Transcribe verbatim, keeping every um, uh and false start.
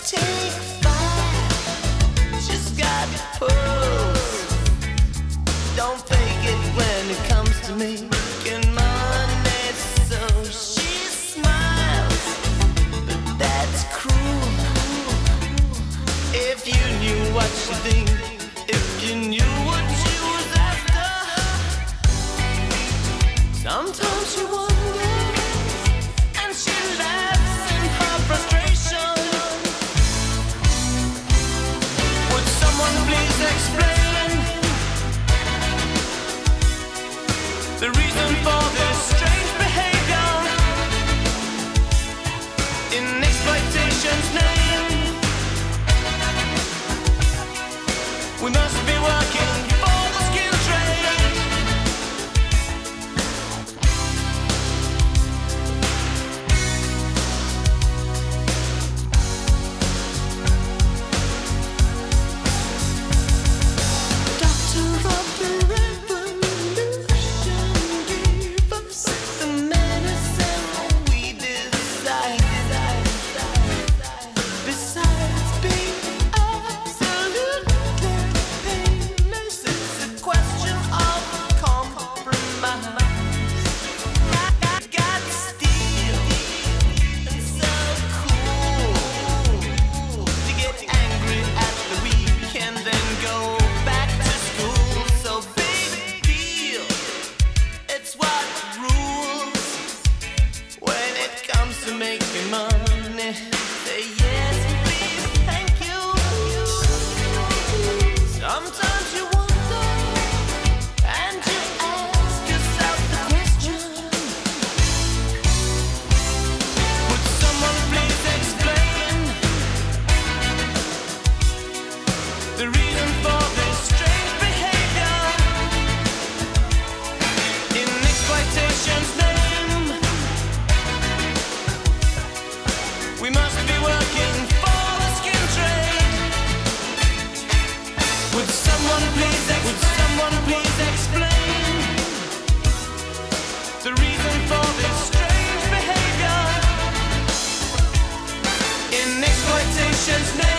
take five. She's got pose. Don't fake it when it comes to me. Making money, so she smiles, but that's cruel. If you knew what she thinks, if you knew what she was after. Sometimes she wonders, and she laughs in her frustration. Would someone please explain the reason for this strange behavior? In exploitation's name, we must be working for the skill trade. Doctor of the revolution, give us the medicine we desire. Besides being absolutely painless, it's a question of compromise. Got steel and so cool to get angry at the weekend, then go back to school. So big deal, it's what rules when it comes to making money. Say yes, please, thank you. Sometimes you wonder, and you ask yourself the question: would someone please explain the reason for this strange behavior? In exploitation's name, we must be working for the skin trade. Would someone please, ex- would someone please explain the reason for this strange behavior? In exploitation's name.